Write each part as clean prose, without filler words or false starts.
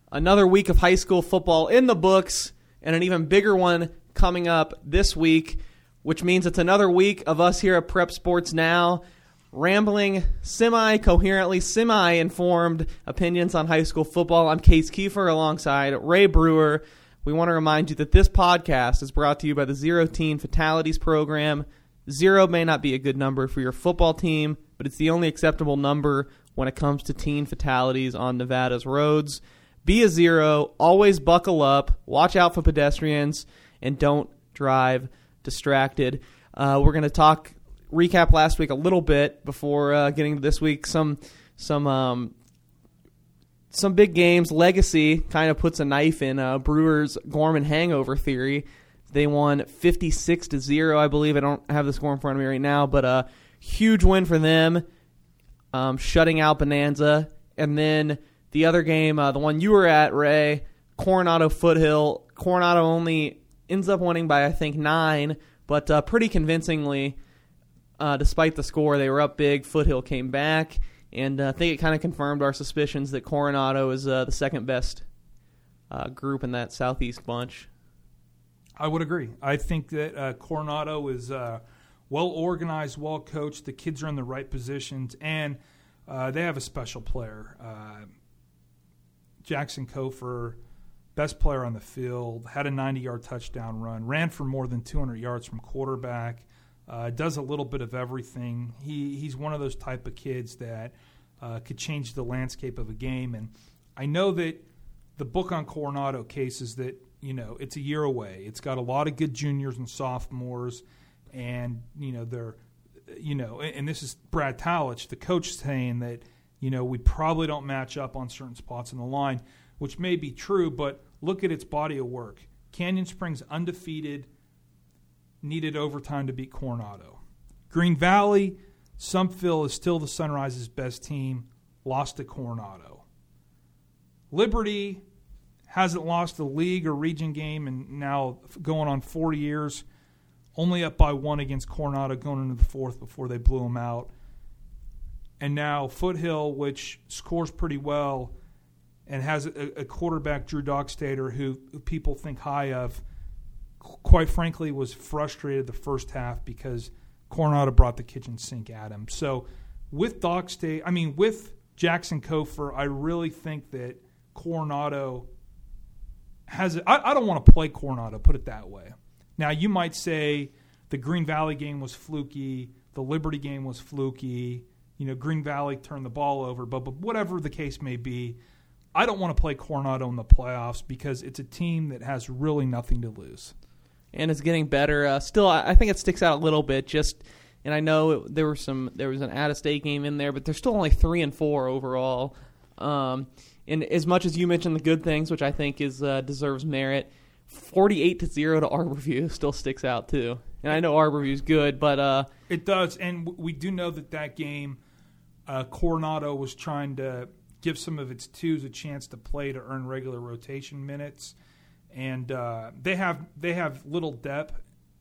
Another week of high school football in the books, and an even bigger one coming up this week, which means it's another week of us here at Prep Sports Now, rambling semi-coherently, semi-informed opinions on high school football. I'm Case Kiefer alongside Ray Brewer. We want to remind you that this podcast is brought to you by the Zero Teen Fatalities Program. 0 may not be a good number for your football team, but it's the only acceptable number when it comes to teen fatalities on Nevada's roads. Be a 0, always buckle up, watch out for pedestrians, and don't drive distracted. We're going to recap last week a little bit before getting to this week. Some big games. Legacy kind of puts a knife in Brewers' Gorman hangover theory. They won 56-0, I believe. I don't have the score in front of me right now, but a huge win for them, shutting out Bonanza. And then the other game, the one you were at, Ray, Coronado Foothill. Coronado only ends up winning by, I think, 9, but pretty convincingly, despite the score. They were up big. Foothill came back, and I think it kind of confirmed our suspicions that Coronado is the second best group in that Southeast bunch. I would agree. I think that Coronado is well-organized, well-coached. The kids are in the right positions, and they have a special player. Jackson Kofer, best player on the field, had a 90-yard touchdown run, ran for more than 200 yards from quarterback, does a little bit of everything. He's one of those type of kids that could change the landscape of a game. And I know that the book on Coronado Case is that, it's a year away. It's got a lot of good juniors and sophomores, and, they're, and this is Brad Talich, the coach, saying that, we probably don't match up on certain spots in the line, which may be true, but look at its body of work. Canyon Springs undefeated, needed overtime to beat Coronado. Green Valley, Sumpville is still the Sunrise's best team, lost to Coronado. Liberty hasn't lost a league or region game in now going on 4 years, only up by 1 against Coronado going into the fourth before they blew them out. And now Foothill, which scores pretty well and has a quarterback, Drew Dockstader, who people think high of, quite frankly, was frustrated the first half because Coronado brought the kitchen sink at him. So with with Jackson Kofer, I really think that Coronado has – I don't want to play Coronado, put it that way. Now, you might say the Green Valley game was fluky, the Liberty game was fluky, Green Valley turned the ball over, but whatever the case may be, I don't want to play Coronado in the playoffs because it's a team that has really nothing to lose. And it's getting better. Still, I think it sticks out a little bit. And I know there was an out-of-state game in there, but they're still only 3-4 overall. And as much as you mentioned the good things, which I think deserves merit, 48-0 to Arborview still sticks out too. And I know Arborview's good, but it does. And we do know that game, Coronado was trying to give some of its twos a chance to play to earn regular rotation minutes, and they have little depth.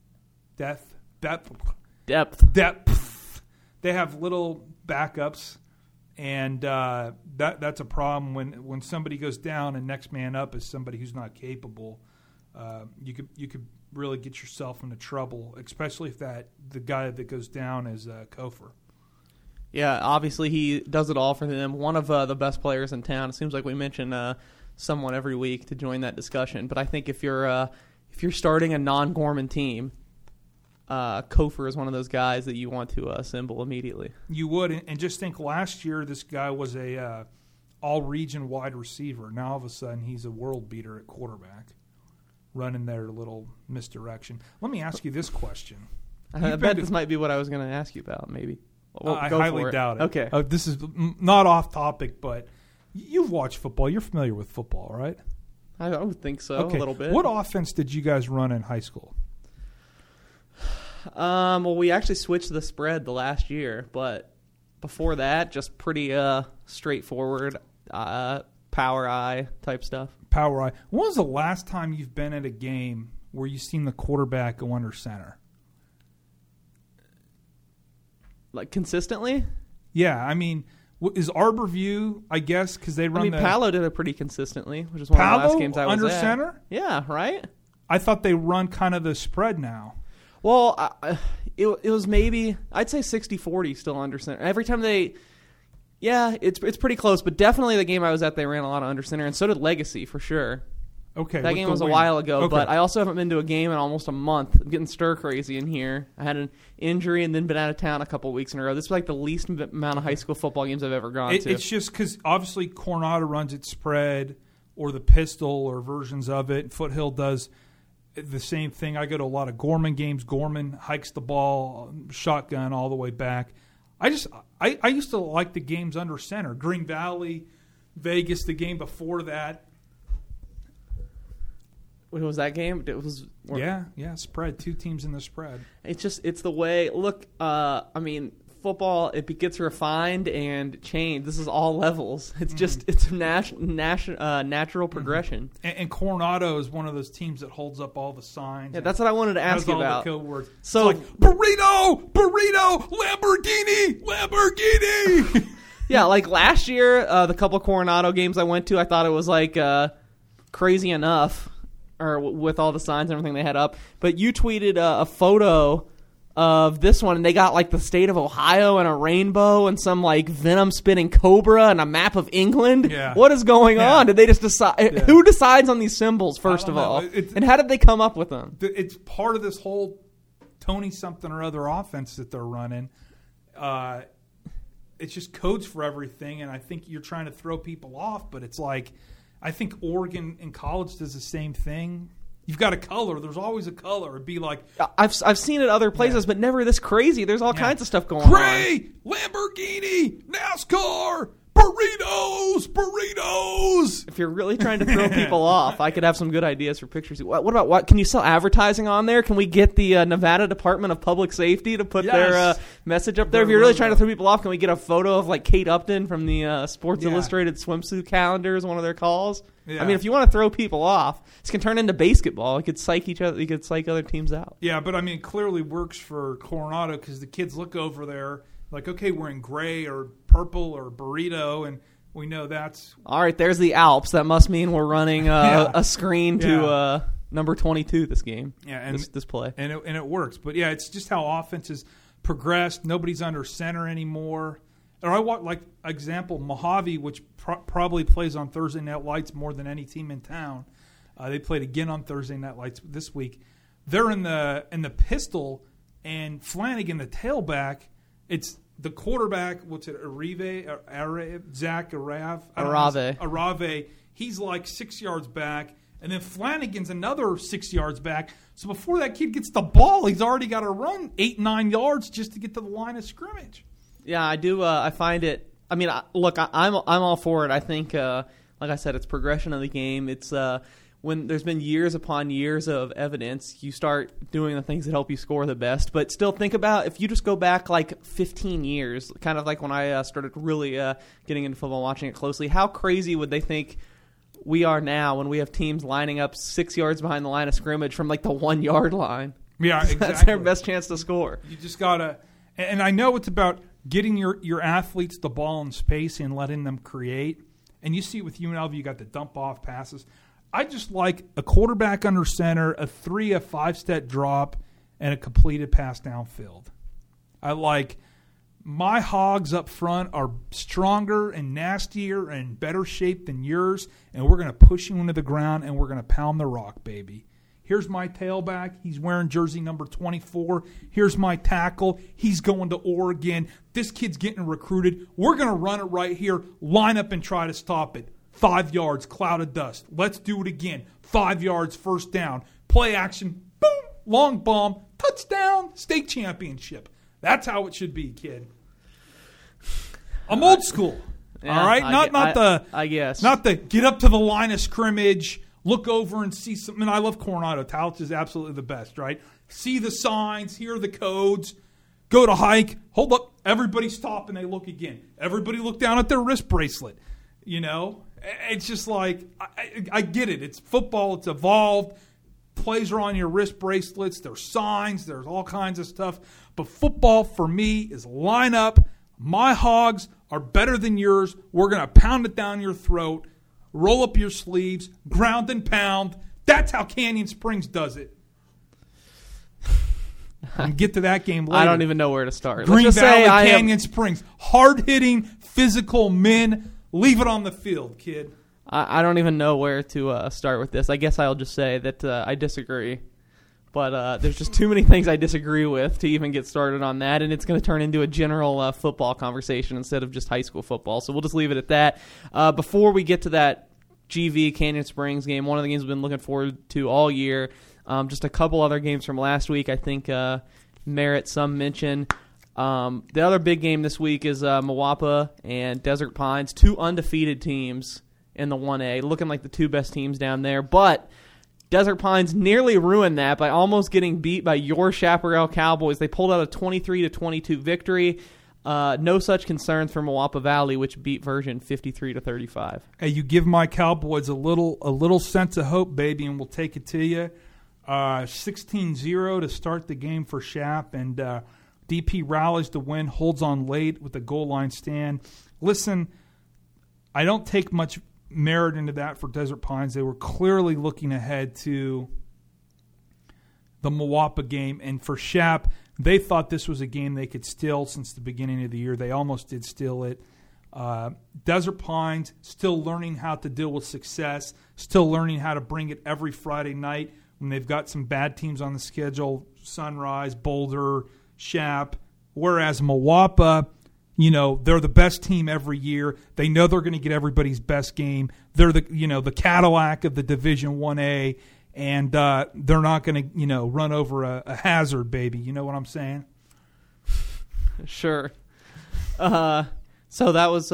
They have little backups. And that's a problem when somebody goes down and next man up is somebody who's not capable. You could really get yourself into trouble, especially if the guy that goes down is Kofer. Yeah, obviously he does it all for them. One of the best players in town. It seems like we mention someone every week to join that discussion. But I think if you're starting a non-Gorman team, Kofer is one of those guys that you want to assemble immediately. You would, and just think last year this guy was a all-region wide receiver. Now all of a sudden he's a world beater at quarterback, running their little misdirection. Let me ask you this question. I bet this might be what I was going to ask you about, maybe. Well, I highly doubt it. Okay. This is not off topic, but you've watched football. You're familiar with football, right? I would think so, okay. A little bit. What offense did you guys run in high school? Well, we actually switched the spread the last year, but before that, just pretty straightforward power eye type stuff. Power eye. When was the last time you've been at a game where you've seen the quarterback go under center? Like consistently? Yeah, I mean, Is Arborview, I guess, because they run Palo did it pretty consistently, which is one of the last games I was under at. center? Yeah, right? I thought they run kind of the spread now. Well, it was maybe, I'd say 60-40 still under center. Every time it's pretty close, but definitely the game I was at, they ran a lot of under center, and so did Legacy for sure. Okay. That game was a while ago, but I also haven't been to a game in almost a month. I'm getting stir crazy in here. I had an injury and then been out of town a couple weeks in a row. This is like the least amount of high school football games I've ever gone to. It's just because obviously Coronado runs its spread or the pistol or versions of it. Foothill does the same thing. I go to a lot of Gorman games. Gorman hikes the ball, shotgun all the way back. I used to like the games under center. Green Valley, Vegas, the game before that. What was that game? It was spread. 2 teams in the spread. It's the way. Look, football, it gets refined and changed. This is all levels. It's just it's natural progression. And Coronado is one of those teams that holds up all the signs. Yeah, that's what I wanted to ask you about. The code words. So it's like burrito, Lamborghini. Yeah, like last year, the couple Coronado games I went to, I thought it was like crazy enough. Or with all the signs and everything they had up. But you tweeted a photo of this one, and they got like the state of Ohio and a rainbow and some like venom-spitting cobra and a map of England. Yeah. What is going on? Did they just decide? Yeah. Who decides on these symbols, first of all? And how did they come up with them? It's part of this whole Tony something or other offense that they're running. It's just codes for everything, and I think you're trying to throw people off, but it's like – I think Oregon in college does the same thing. You've got a color. There's always a color. It'd be like I've seen it other places, but never this crazy. There's all kinds of stuff going on. Gray, Lamborghini, NASCAR, burritos. If you're really trying to throw people off, I could have some good ideas for pictures. What about can you sell advertising on there? Can we get the Nevada Department of Public Safety to put their message up there? If you're really trying to throw people off, can we get a photo of like Kate Upton from the Sports Illustrated swimsuit calendar as one of their calls? Yeah. I mean, if you want to throw people off, this can turn into basketball. It could psych each other. You could psych other teams out. Yeah, but I mean, it clearly works for Coronado because the kids look over there like, okay, we're in gray or purple or burrito, and we know that's... All right, there's the Alps. That must mean we're running a screen to number 22 this game, this play. And it works. But, yeah, it's just how offenses progressed. Nobody's under center anymore. Or I want, like, example, Mojave, which probably plays on Thursday Night Lights more than any team in town. They played again on Thursday Night Lights this week. They're in the pistol, and Flanagan, the tailback, it's the quarterback, Zach Arave. He's like 6 yards back, and then Flanagan's another 6 yards back. So before that kid gets the ball, he's already got to run 8-9 yards just to get to the line of scrimmage. Yeah, I do. I find it. I mean, look, I'm all for it. I think, like I said, it's progression of the game. It's when there's been years upon years of evidence, you start doing the things that help you score the best. But still, think about if you just go back like 15 years, kind of like when I started really getting into football, watching it closely. How crazy would they think we are now when we have teams lining up 6 yards behind the line of scrimmage from like the 1 yard line? Yeah, exactly. That's their best chance to score. You just gotta, and I know it's about getting your athletes the ball in space and letting them create. And you see with UNLV, you got the dump off passes. I just like a quarterback under center, a 5-step drop, and a completed pass downfield. I like my hogs up front are stronger and nastier and better shape than yours, and we're going to push you into the ground, and we're going to pound the rock, baby. Here's my tailback. He's wearing jersey number 24. Here's my tackle. He's going to Oregon. This kid's getting recruited. We're going to run it right here. Line up and try to stop it. 5 yards, cloud of dust. Let's do it again. 5 yards, first down. Play action. Boom. Long bomb. Touchdown. State championship. That's how it should be, kid. I'm old school. Yeah, all right? I guess. Not the get up to the line of scrimmage, look over and see something. I love Coronado. Talich is absolutely the best, right? See the signs, hear the codes, go to hike, hold up. Everybody stop and they look again. Everybody look down at their wrist bracelet. You know? It's just like, I get it. It's football. It's evolved. Plays are on your wrist bracelets. There's signs. There's all kinds of stuff. But football, for me, is line up, My Hogs are better than yours. We're going to pound it down your throat, roll up your sleeves, ground and pound. That's how Canyon Springs does it. And get to that game later. I don't even know where to start. Green Let's just Valley, say Canyon Springs. Hard-hitting, physical men. Leave it on the field, kid. I don't even know where to start with this. I guess I'll just say that I disagree. But there's just too many things I disagree with to even get started on that, and it's going to turn into a general football conversation instead of just high school football. So we'll just leave it at that. Before we get to that GV Canyon Springs game, one of the games we've been looking forward to all year, just a couple other games from last week I think merit some mention. The other big game this week is Moapa and Desert Pines, two undefeated teams in the 1A, looking like the two best teams down there. But Desert Pines nearly ruined that by almost getting beat by your Chaparral Cowboys. They pulled out a 23-22 victory. No such concerns for Moapa Valley, which beat Virgin 53-35. Hey, you give my Cowboys a little sense of hope, baby, and we'll take it to you. 16-0 to start the game for Shap, and DP rallies to win, holds on late with the goal line stand. Listen, I don't take much merit into that for Desert Pines. They were clearly looking ahead to the Moapa game, and for Shap, they thought this was a game they could steal since the beginning of the year. They almost did steal it. Desert Pines still learning how to deal with success, still learning how to bring it every Friday night when they've got some bad teams on the schedule, Sunrise, Boulder, Shap, whereas Moapa, you know, they're the best team every year. They know they're going to get everybody's best game. They're the Cadillac of the Division 1A, and they're not going to, run over a hazard, baby. You know what I'm saying? Sure. So that was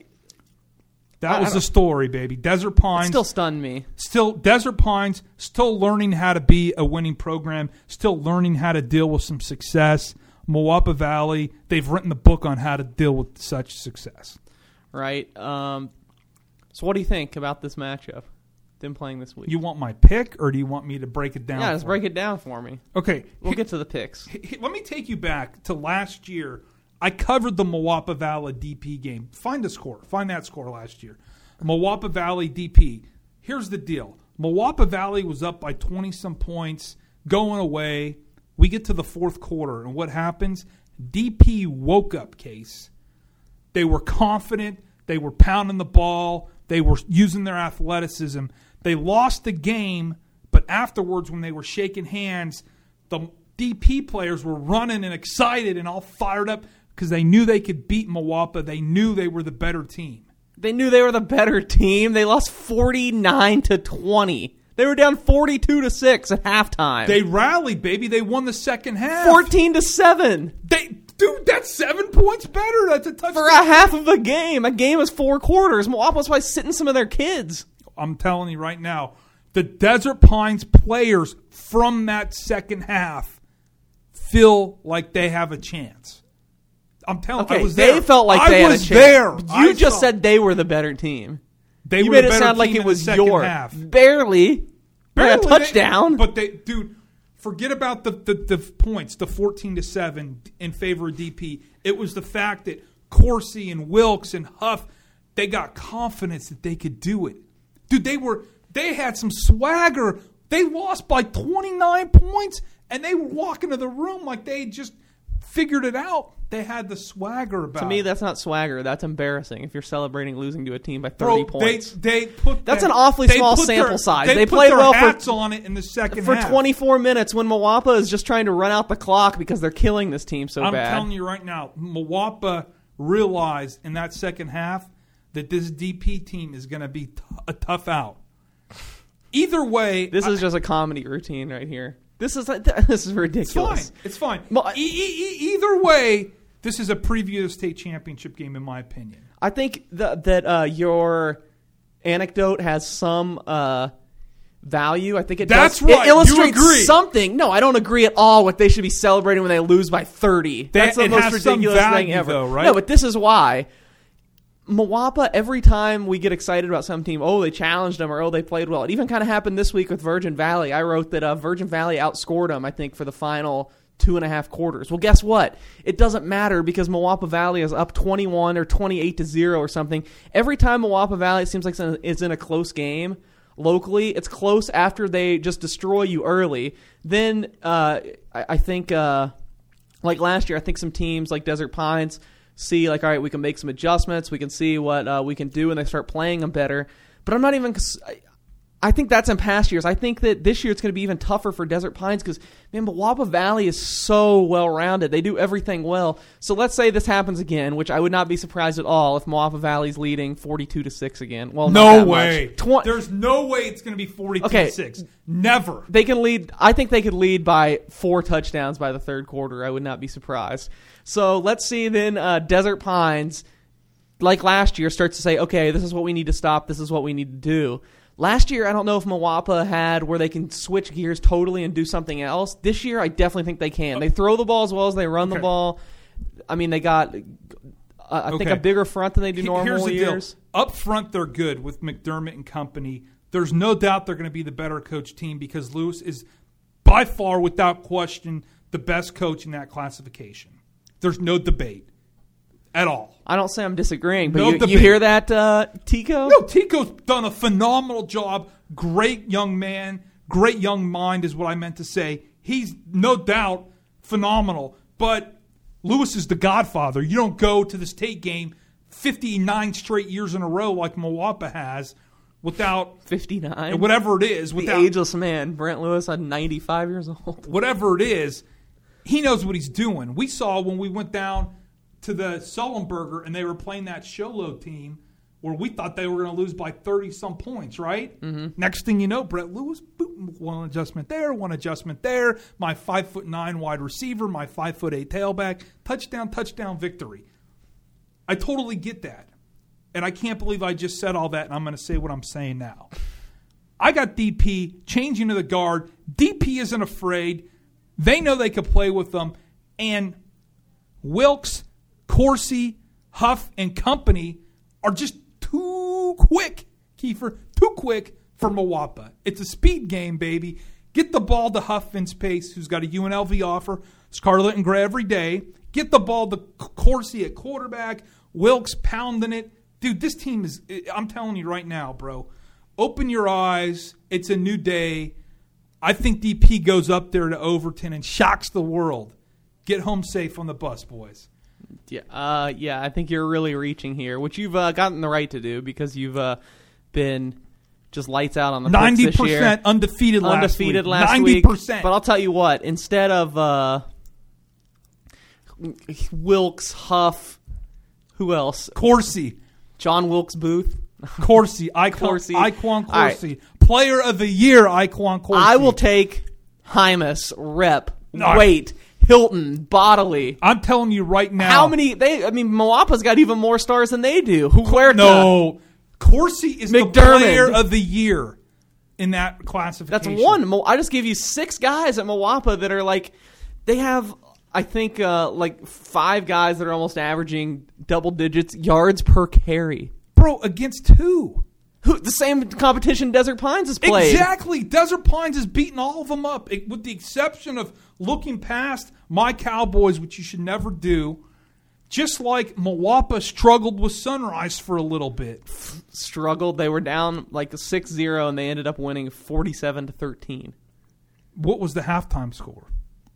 the story, baby. Desert Pines still stunned me. Desert Pines still learning how to be a winning program, still learning how to deal with some success. Moapa Valley, they've written the book on how to deal with such success. Right. So what do you think about this matchup, them playing this week? You want my pick, or do you want me to break it down? Yeah, just break it down for me. Okay. We'll get to the picks. Let me take you back to last year. I covered the Moapa Valley DP game. Find the score. Find that score last year. Moapa Valley DP. Here's the deal. Moapa Valley was up by 20-some points going away. We get to the fourth quarter, and what happens? DP woke up, Case. They were confident. They were pounding the ball. They were using their athleticism. They lost the game, but afterwards when they were shaking hands, the DP players were running and excited and all fired up because they knew they could beat Moapa. They knew they were the better team. They knew they were the better team. They lost 49-20. They were down 42-6 at halftime. They rallied, baby. They won the second half. 14-7. Dude, that's 7 points better. That's a touchdown. For a half of a game. A game is 4 quarters. Moapa was probably sitting some of their kids. I'm telling you right now, the Desert Pines players from that second half feel like they have a chance. I'm telling you, I was there. They felt like they had a chance. There. You just said they were the better team. You made it sound like it was your half. Barely a touchdown. Dude, forget about the points, the 14-7 in favor of DP. It was the fact that Corsi and Wilkes and Huff, they got confidence that they could do it. Dude, they had some swagger. They lost by 29 points, and they were walking to the room like they just figured it out. They had the swagger about it. To me, that's not swagger. That's embarrassing if you're celebrating losing to a team by 30 points. That's an awfully small sample size. They played their well hats on it in the second for half. 24 minutes when Moapa is just trying to run out the clock because they're killing this team so bad. I'm telling you right now, Moapa realized in that second half that this DP team is going to be a tough out. Either way, this is just a comedy routine right here. This is ridiculous. It's fine. Either way, this is a preview of the state championship game, in my opinion. I think that your anecdote has some value. I think it That's does. right. It illustrates You agree. something. No, I don't agree at all what they should be celebrating when they lose by 30. That's the most ridiculous thing ever. Though, right? No, but this is why. Moapa, every time we get excited about some team, they challenged them or they played well. It even kind of happened this week with Virgin Valley. I wrote that Virgin Valley outscored them, I think, for the final 2.5 quarters. Well, guess what? It doesn't matter because Moapa Valley is up 21 or 28-0 or something. Every time Moapa Valley, it seems like it's in a close game locally, it's close after they just destroy you early. Then I think, like last year, I think some teams like Desert Pines see like, all right, we can make some adjustments. We can see what we can do, and they start playing them better. But I'm not even – I think that's in past years. I think that this year it's going to be even tougher for Desert Pines because, man, Moapa Valley is so well-rounded. They do everything well. So let's say this happens again, which I would not be surprised at all if Moapa Valley's leading 42-6 again. Well, no way. There's no way it's going to be 42-6. Never. They can lead. I think they could lead by 4 touchdowns by the third quarter. I would not be surprised. So let's see then Desert Pines, like last year, starts to say, okay, this is what we need to stop. This is what we need to do. Last year, I don't know if Moapa had where they can switch gears totally and do something else. This year, I definitely think they can. They throw the ball as well as they run the ball. I mean, they got, I think, a bigger front than they do normal years. Deal. Up front, they're good with McDermott and company. There's no doubt they're going to be the better coach team because Lewis is, by far, without question, the best coach in that classification. There's no debate at all. I don't say I'm disagreeing, but you hear that, Tico? No, Tico's done a phenomenal job. Great young man. Great young mind is what I meant to say. He's no doubt phenomenal. But Lewis is the godfather. You don't go to the state game 59 straight years in a row like Moapa has without 59, whatever it is. The ageless man, Brent Lewis, at 95 years old. Whatever it is, he knows what he's doing. We saw when we went down to the Sullenberger, and they were playing that Sholo team where we thought they were going to lose by 30-some points, right? Mm-hmm. Next thing you know, Brett Lewis, boom, one adjustment there, my 5'9" wide receiver, my 5'8" tailback, touchdown, victory. I totally get that. And I can't believe I just said all that, and I'm going to say what I'm saying now. I got DP changing to the guard. DP isn't afraid. They know they could play with them. And Wilkes, Corsi, Huff, and company are just too quick, Kiefer, too quick for Moapa. It's a speed game, baby. Get the ball to Huff in space, who's got a UNLV offer, Scarlet and Gray every day. Get the ball to Corsi at quarterback, Wilkes pounding it. Dude, this team is, I'm telling you right now, bro, open your eyes. It's a new day. I think DP goes up there to Overton and shocks the world. Get home safe on the bus, boys. Yeah, I think you're really reaching here, which you've gotten the right to do because you've been just lights out on the 90% undefeated last week. 90%. But I'll tell you what, instead of Wilkes, Huff, who else? Corsi. John Wilkes Booth. Corsi. Iquan Corsi. Right. Player of the year, Iquan Corsi. I will take Hymas, Rep, Waite, Hilton, Bodily. I'm telling you right now. How many? Moapa's got even more stars than they do. Huerta. No. Corsi is McDermott. The player of the year in that classification. That's one. I just gave you 6 guys at Moapa that are like, they have, I think, like 5 guys that are almost averaging double digits yards per carry. Bro, against who? The same competition Desert Pines has played. Exactly. Desert Pines has beaten all of them up, with the exception of looking past my Cowboys, which you should never do. Just like Moapa struggled with Sunrise for a little bit. Struggled. They were down like 6-0, and they ended up winning 47-13. What was the halftime score?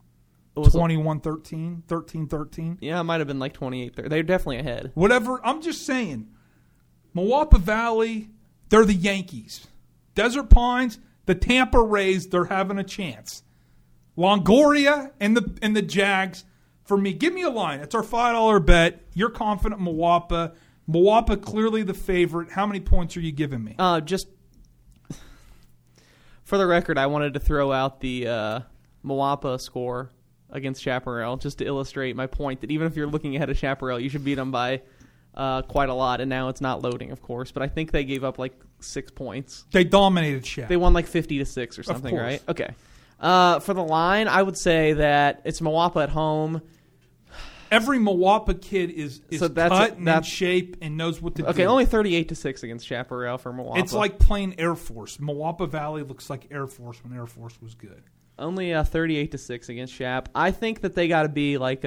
21-13? 13-13? Yeah, it might have been like 28-13. They're definitely ahead. Whatever. I'm just saying. Moapa Valley, they're the Yankees. Desert Pines, the Tampa Rays, they're having a chance. Longoria and the Jags, for me, give me a line. It's our $5 bet. You're confident Moapa. Moapa clearly the favorite. How many points are you giving me? Just for the record, I wanted to throw out the Moapa score against Chaparral just to illustrate my point that even if you're looking ahead of Chaparral, you should beat them by quite a lot, and now it's not loading, of course. But I think they gave up like 6 points. They dominated Chap. They won like 50-6 or something, right? Okay. For the line, I would say that it's Moapa at home. Every Moapa kid is cut and in shape and knows what to do. Okay, only 38-6 against Chaparral for Moapa. It's like playing Air Force. Moapa Valley looks like Air Force when Air Force was good. Only 38-6 against Shap. I think that they got to be like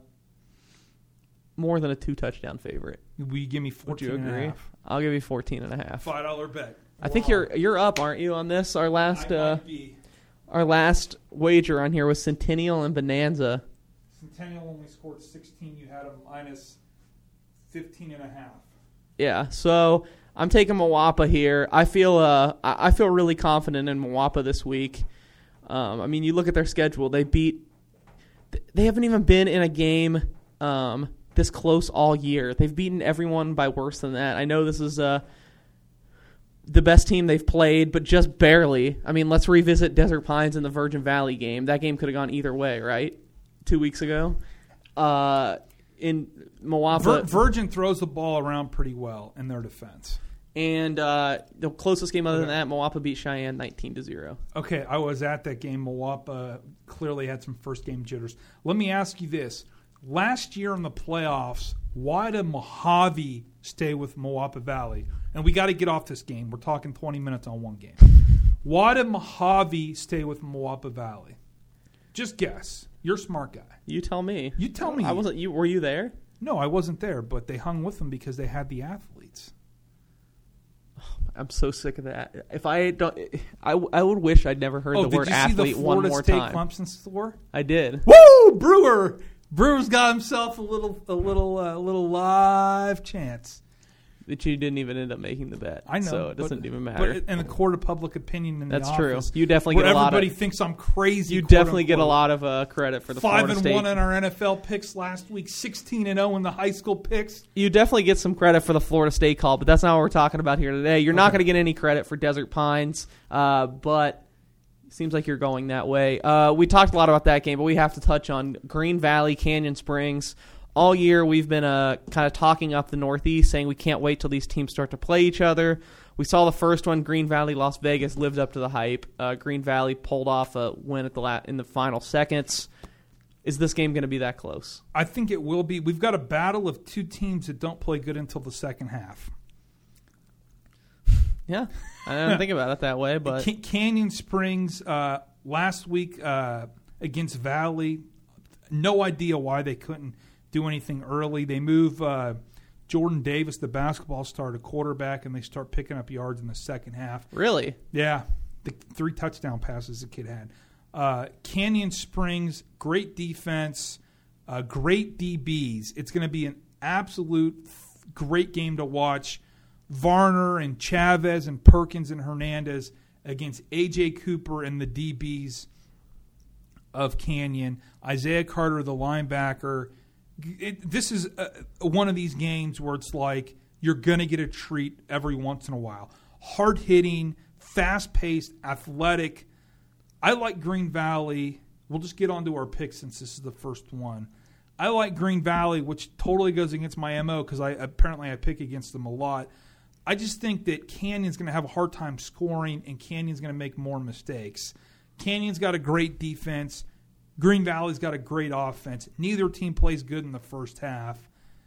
more than a 2-touchdown favorite. Will you give me 14 Would you agree? and a half? I'll give you 14.5. $5 bet. I think you're up, aren't you, on this? Our last I might be. our last wager on here was Centennial and Bonanza. Centennial only scored 16. You had them minus 15 and a half. Yeah, so I'm taking Moapa here. I feel really confident in Moapa this week. I mean, you look at their schedule. They haven't even been in a game this close all year. They've beaten everyone by worse than that. I know this is the best team they've played, but just barely. I mean, let's revisit Desert Pines and the Virgin Valley game. That game could have gone either way, right? 2 weeks ago. In Moapa, Virgin throws the ball around pretty well in their defense. And the closest game other than that, Moapa beat Cheyenne 19-0. Okay, I was at that game. Moapa clearly had some first-game jitters. Let me ask you this. Last year in the playoffs, why did Mojave stay with Moapa Valley? And we got to get off this game. We're talking 20 minutes on one game. Why did Mojave stay with Moapa Valley? Just guess. You're a smart guy. You tell me. You tell me. I wasn't. Were you there? No, I wasn't there, but they hung with them because they had the athletes. I'm so sick of that. If I don't, I would wish I'd never heard the word athlete one more time. Did you see the Florida State Clemson score? I did. Woo, Brewer! Brewer's got himself a little live chance. That you didn't even end up making the bet. I know, so it doesn't even matter. But in the court of public opinion in That's the true. office, You definitely get a lot of. Everybody thinks I'm crazy. You definitely get a lot of credit for the Florida State. 5-1 in our NFL picks last week. 16-0 in the high school picks. You definitely get some credit for the Florida State call, but that's not what we're talking about here today. You're not going to get any credit for Desert Pines, but it seems like you're going that way. We talked a lot about that game, but we have to touch on Green Valley, Canyon Springs. All year we've been kind of talking up the Northeast, saying we can't wait till these teams start to play each other. We saw the first one, Green Valley, Las Vegas, lived up to the hype. Green Valley pulled off a win in the final seconds. Is this game going to be that close? I think it will be. We've got a battle of two teams that don't play good until the second half. Yeah, I didn't think about it that way. But Canyon Springs last week against Valley, no idea why they couldn't do anything early. They move Jordan Davis, the basketball star, to quarterback, and they start picking up yards in the second half. Really? Yeah, the 3 touchdown passes the kid had. Canyon Springs, great defense, great DBs. It's going to be an absolute great game to watch. Varner and Chavez and Perkins and Hernandez against A.J. Cooper and the DBs of Canyon. Isaiah Carter, the linebacker. This is one of these games where it's like you're going to get a treat every once in a while. Hard-hitting, fast-paced, athletic. I like Green Valley. We'll just get on to our picks since this is the first one. I like Green Valley, which totally goes against my MO because I pick against them a lot. I just think that Canyon's going to have a hard time scoring and Canyon's going to make more mistakes. Canyon's got a great defense. Green Valley's got a great offense. Neither team plays good in the first half.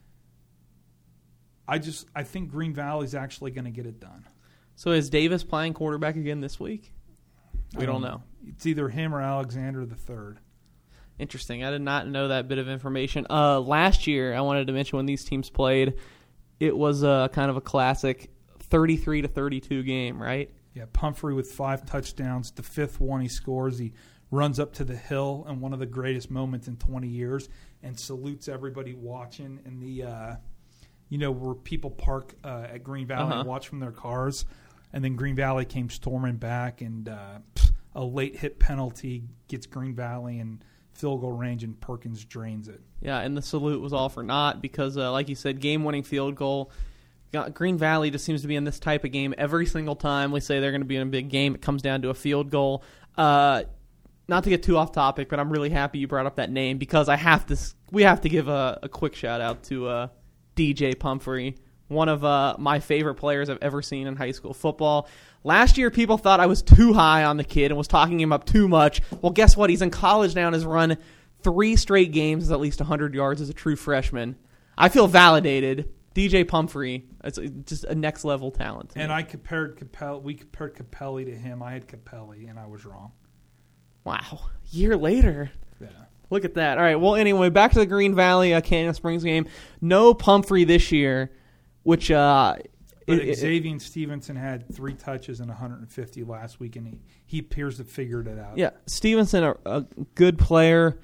I think Green Valley's actually going to get it done. So is Davis playing quarterback again this week? We don't know. It's either him or Alexander III. Interesting. I did not know that bit of information. Last year, I wanted to mention when these teams played, it was kind of a classic 33-32 game, right? Yeah, Pumphrey with 5 touchdowns. The 5th one he scores. He runs up to the hill in one of the greatest moments in 20 years and salutes everybody watching in the, where people park at Green Valley and watch from their cars. And then Green Valley came storming back, and a late hit penalty gets Green Valley in field goal range, and Perkins drains it. Yeah, and the salute was all for naught because, like you said, game-winning field goal. Green Valley just seems to be in this type of game every single time we say they're going to be in a big game. It comes down to a field goal. Not to get too off topic, but I'm really happy you brought up that name because we have to give a quick shout-out to DJ Pumphrey, one of my favorite players I've ever seen in high school football. Last year, people thought I was too high on the kid and was talking him up too much. Well, guess what? He's in college now and has run 3 straight games with at least 100 yards as a true freshman. I feel validated. DJ Pumphrey, it's just a next-level talent. And we compared Capelli to him. I had Capelli, and I was wrong. Wow. Year later. Yeah. Look at that. All right. Well, anyway, back to the Green Valley Canyon Springs game. No Pumphrey this year, which Xavier Stevenson had 3 touches and 150 last week, and he appears to have figured it out. Yeah, Stevenson, a good player.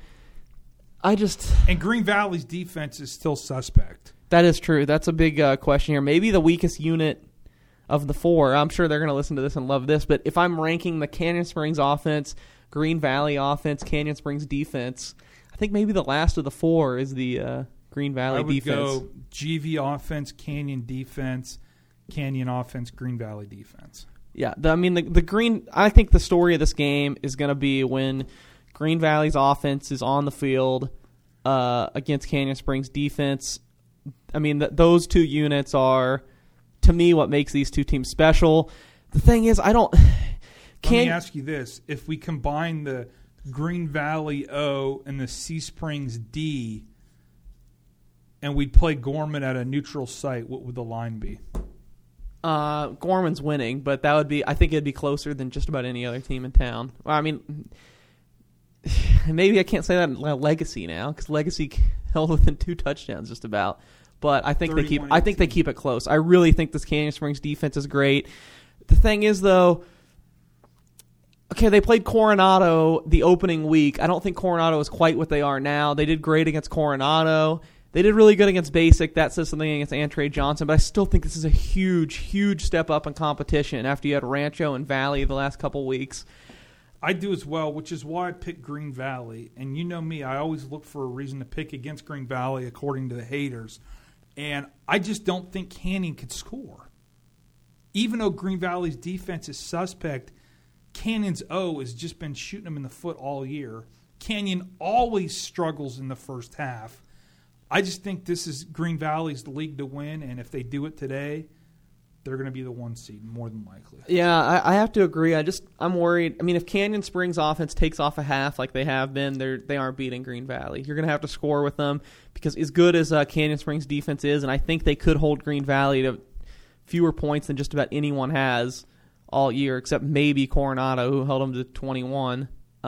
And Green Valley's defense is still suspect. That is true. That's a big question here. Maybe the weakest unit of the 4. I'm sure they're going to listen to this and love this, but if I'm ranking the Canyon Springs offense, Green Valley offense, Canyon Springs defense, I think maybe the last of the 4 is the Green Valley defense. I would go GV offense, Canyon defense, Canyon offense, Green Valley defense. Yeah, the Green. I think the story of this game is going to be when Green Valley's offense is on the field against Canyon Springs defense. I mean, those 2 units are, to me, what makes these 2 teams special. The thing is, Let me ask you this. If we combine the Green Valley O and the Sea Springs D, and we'd play Gorman at a neutral site, what would the line be? Gorman's winning, but I think it'd be closer than just about any other team in town. Well, I mean, maybe I can't say that in Legacy now, because Legacy held within 2 touchdowns just about. But I think they keep it close. I really think this Canyon Springs defense is great. The thing is, though, okay, they played Coronado the opening week. I don't think Coronado is quite what they are now. They did great against Coronado. They did really good against Basic. That says something against Antre Johnson, but I still think this is a huge, huge step up in competition after you had Rancho and Valley the last couple weeks. I do as well, which is why I picked Green Valley. And you know me, I always look for a reason to pick against Green Valley according to the haters. And I just don't think Canyon could score. Even though Green Valley's defense is suspect, Canyon's O has just been shooting them in the foot all year. Canyon always struggles in the first half. I just think this is Green Valley's league to win, and if they do it today, they're going to be the 1 seed, more than likely. Yeah, I have to agree. I'm worried. I mean, if Canyon Springs offense takes off a half like they have been, they aren't beating Green Valley. You're going to have to score with them, because as good as Canyon Springs defense is, and I think they could hold Green Valley to fewer points than just about anyone has all year, except maybe Coronado, who held them to 21.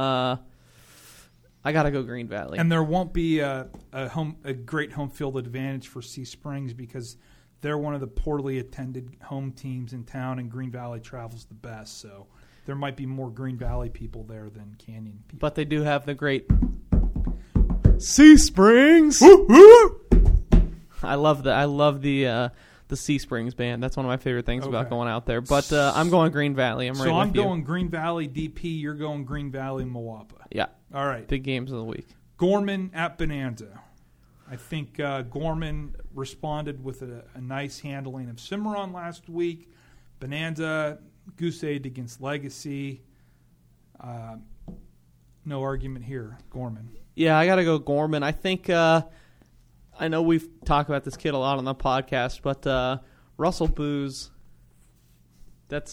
I got to go Green Valley. And there won't be a great home field advantage for Sea Springs, because they're one of the poorly attended home teams in town, and Green Valley travels the best. So there might be more Green Valley people there than Canyon people. But they do have the great Sea Springs. I love the Sea Springs band. That's one of my favorite things about going out there. But I'm going Green Valley. I'm going Green Valley DP. You're going Green Valley Moapa. Yeah. All right. Big games of the week. Gorman at Bonanza. I think Gorman responded with a nice handling of Cimarron last week. Bonanza, goose egg against Legacy. No argument here. Gorman. Yeah, I got to go Gorman. I think I know we've talked about this kid a lot on the podcast, but Russell Booz, that's,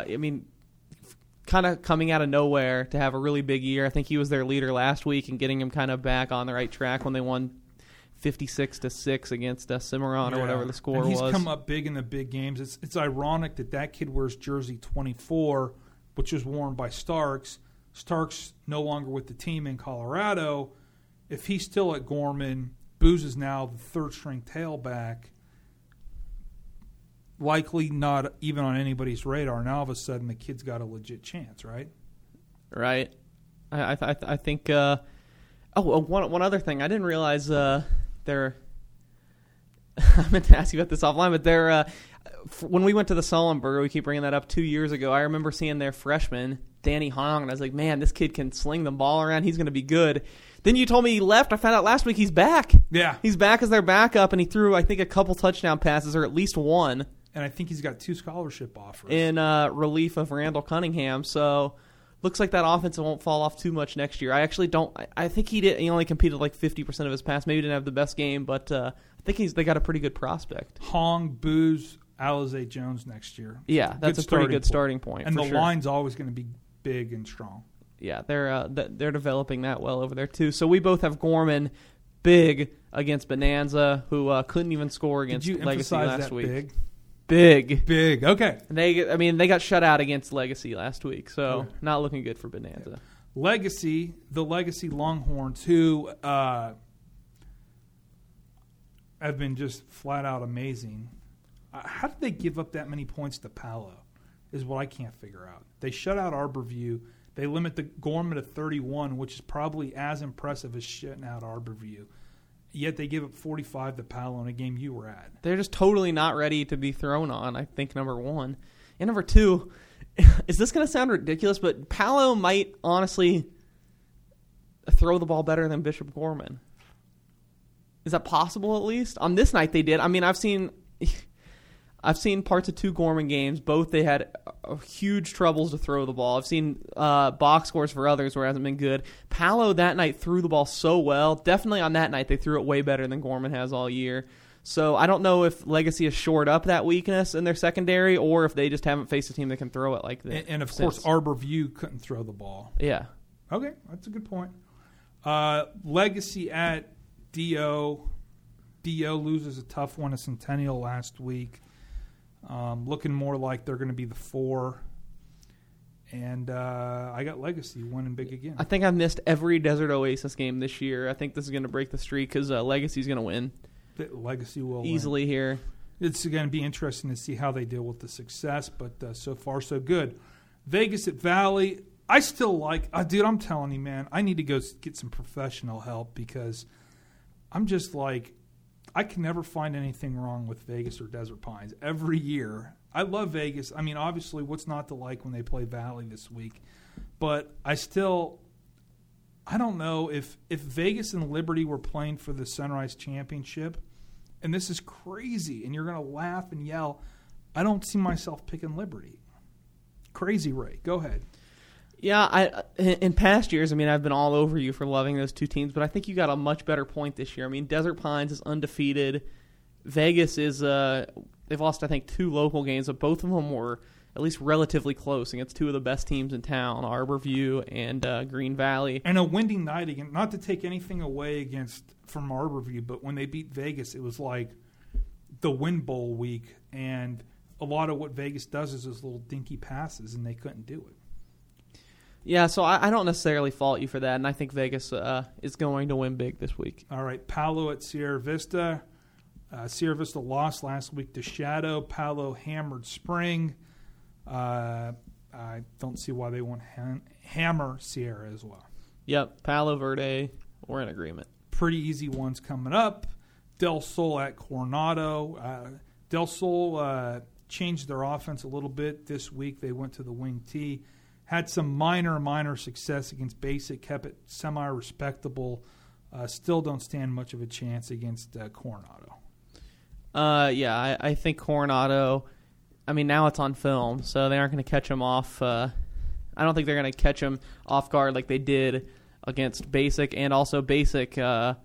kind of coming out of nowhere to have a really big year. I think he was their leader last week, and getting him kind of back on the right track when they won 56-6 against Cimarron or whatever the score was. He's come up big in the big games. It's ironic that kid wears jersey 24, which was worn by Starks. Starks no longer with the team in Colorado. If he's still at Gorman, Booz is now the third-string tailback. Likely not even on anybody's radar. Now all of a sudden the kid's got a legit chance, right? Right. I think. One other thing. I didn't realize they're. I meant to ask you about this offline, but they're. When we went to the Sullenberger, we keep bringing that up 2 years ago. I remember seeing their freshman Danny Hong, and I was like, man, this kid can sling the ball around. He's going to be good. Then you told me he left. I found out last week he's back. Yeah, he's back as their backup, and he threw, I think, a couple touchdown passes, or at least one. And I think he's got 2 scholarship offers. In relief of Randall Cunningham. So looks like that offense won't fall off too much next year. I actually don't. I think he only competed like 50% of his pass. Maybe he didn't have the best game, but I think they got a pretty good prospect. Hong, Booz, Alizé Jones next year. Yeah, that's a pretty good starting point. And the line's always going to be big and strong. Yeah, they're developing that well over there too. So we both have Gorman big against Bonanza, who couldn't even score against Legacy last week. Big. Okay. They got shut out against Legacy last week, so not looking good for Bonanza. The Legacy Longhorns, who have been just flat out amazing. How did they give up that many points to Palo is what I can't figure out. They shut out Arborview. They limit the Gorman to 31, which is probably as impressive as shutting out Arborview. Yet they give up 45 to Palo in a game you were at. They're just totally not ready to be thrown on, I think, number one. And number two, is this going to sound ridiculous, but Palo might honestly throw the ball better than Bishop Gorman. Is that possible at least? On this night they did. I mean, I've seen parts of two Gorman games. Both they had huge troubles to throw the ball. I've seen box scores for others where it hasn't been good. Palo that night threw the ball so well. Definitely on that night they threw it way better than Gorman has all year. So I don't know if Legacy has shored up that weakness in their secondary or if they just haven't faced a team that can throw it like that. And of course, Arborview couldn't throw the ball. Yeah. Okay, that's a good point. Legacy at D.O. D.O. loses a tough one to Centennial last week. Looking more like they're going to be the 4. And I got Legacy winning big again. I think I've missed every Desert Oasis game this year. I think this is going to break the streak because Legacy's going to win. Legacy will easily win. Here. It's going to be interesting to see how they deal with the success, but so far so good. Vegas at Valley, I still like – dude, I'm telling you, man, I need to go get some professional help because I'm just like – I can never find anything wrong with Vegas or Desert Pines. Every year, I love Vegas. I mean, obviously, what's not to like when they play Valley this week? But I don't know if Vegas and Liberty were playing for the Sunrise Championship, and this is crazy, and you're going to laugh and yell, I don't see myself picking Liberty. Crazy, Ray. Go ahead. Yeah, in past years, I mean, I've been all over you for loving those two teams, but I think you got a much better point this year. I mean, Desert Pines is undefeated. Vegas is they've lost, I think, 2 local games, but both of them were at least relatively close against 2 of the best teams in town, Arborview and Green Valley. And a windy night again. Not to take anything away from Arborview, but when they beat Vegas, it was like the Wind Bowl week, and a lot of what Vegas does is those little dinky passes, and they couldn't do it. Yeah, so I don't necessarily fault you for that, and I think Vegas is going to win big this week. All right, Palo at Sierra Vista. Sierra Vista lost last week to Shadow. Palo hammered Spring. I don't see why they won't hammer Sierra as well. Yep, Palo Verde, we're in agreement. Pretty easy ones coming up. Del Sol at Coronado. Del Sol changed their offense a little bit this week. They went to the wing T. Had some minor success against Basic, kept it semi-respectable. Still don't stand much of a chance against Coronado. Yeah, I think Coronado, I mean, now it's on film, so they aren't going to catch him off. I don't think they're going to catch him off guard like they did against Basic, and also Basic,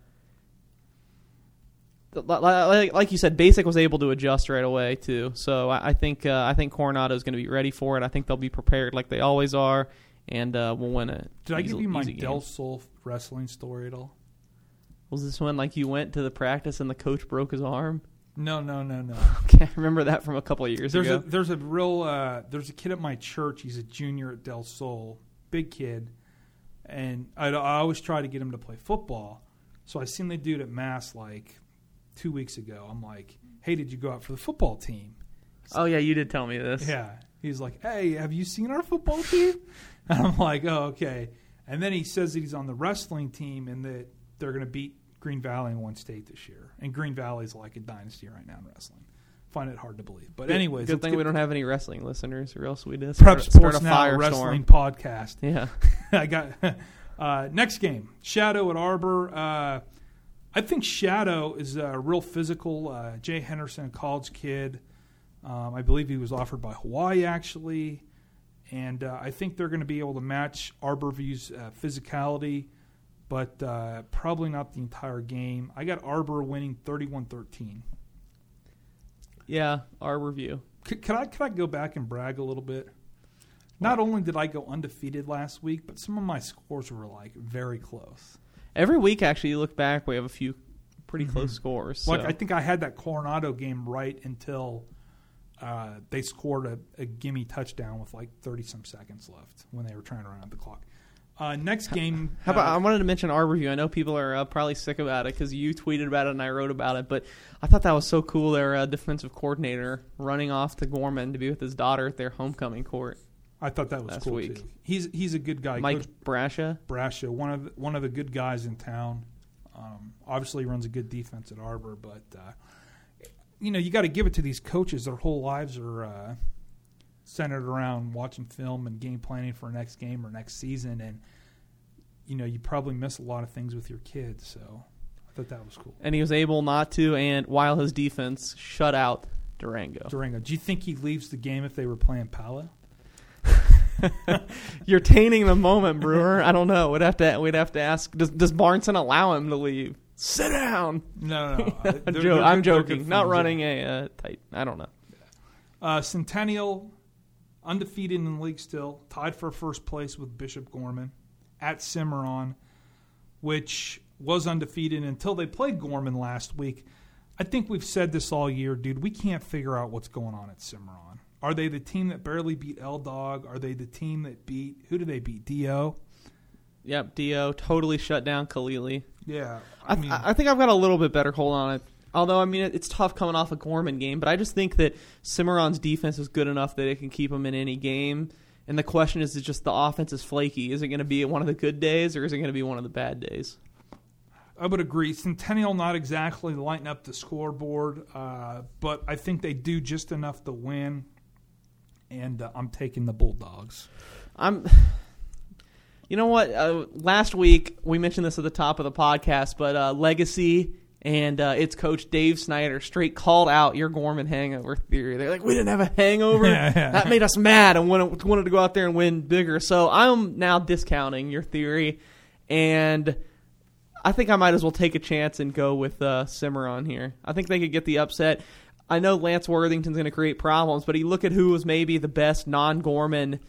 like you said, Basic was able to adjust right away too. So I think Coronado is going to be ready for it. I think they'll be prepared like they always are, and we'll win it. Did I give you my Del Sol wrestling story at all? Was this one like you went to the practice and the coach broke his arm? No. Okay, I remember that from a couple of years ago. There's a kid at my church. He's a junior at Del Sol, big kid, and I always try to get him to play football. So I seen the dude at Mass like 2 weeks ago. I'm like, hey, did you go out for the football team? Oh, yeah, you did tell me this. Yeah. He's like, hey, have you seen our football team? And I'm like, oh, okay. And then he says that he's on the wrestling team and that they're going to beat Green Valley in one state this year. And Green Valley is like a dynasty right now in wrestling. Find it hard to believe. But anyways. Good thing we don't have any wrestling listeners, or else we'd Prep Sports Now Wrestling Podcast. Yeah. I got next game, Shadow at Arbor. I think Shadow is a real physical. Jay Henderson, a college kid. I believe he was offered by Hawaii, actually. And I think they're going to be able to match Arborview's physicality, but probably not the entire game. I got Arbor winning 31-13. Yeah, Arborview. Could I go back and brag a little bit? Not only did I go undefeated last week, but some of my scores were like very close. Every week, actually, you look back, we have a few pretty close scores. So. Like I think I had that Coronado game right until they scored a gimme touchdown with like 30-some seconds left when they were trying to run out the clock. Next game. How about I wanted to mention our review. I know people are probably sick about it because you tweeted about it and I wrote about it, but I thought that was so cool. Their defensive coordinator running off to Gorman to be with his daughter at their homecoming court. I thought that was last cool week. too. He's a good guy. Mike Coach Brascia. Brascia, one of the good guys in town. Obviously runs a good defense at Arbor, but you got to give it to these coaches. Their whole lives are centered around watching film and game planning for next game or next season, and you probably miss a lot of things with your kids. So I thought that was cool. And he was able not to, and while his defense shut out Durango. Do you think he leaves the game if they were playing Palo? You're tainting the moment, Brewer. I don't know. We'd have to ask. Does Barnson allow him to leave? Sit down. No. I'm joking. Not running a tight. I don't know. Centennial, undefeated in the league still, tied for first place with Bishop Gorman at Cimarron, which was undefeated until they played Gorman last week. I think we've said this all year, dude. We can't figure out what's going on at Cimarron. Are they the team that barely beat L-Dog? Are they the team that beat – who do they beat, D.O.? Yep, D.O. totally shut down Kalili. Yeah. I think I've got a little bit better hold on it. Although, it's tough coming off a Gorman game, but I just think that Cimarron's defense is good enough that it can keep them in any game. And the question is just the offense is flaky. Is it going to be one of the good days or is it going to be one of the bad days? I would agree. Centennial not exactly lighting up the scoreboard, but I think they do just enough to win. And I'm taking the Bulldogs. You know what? Last week, we mentioned this at the top of the podcast, but Legacy and its coach Dave Snyder straight called out your Gorman hangover theory. They're like, we didn't have a hangover. That made us mad and wanted to go out there and win bigger. So I'm now discounting your theory, and I think I might as well take a chance and go with Cimarron here. I think they could get the upset. I know Lance Worthington's going to create problems, but you look at who was maybe the best non-Gorman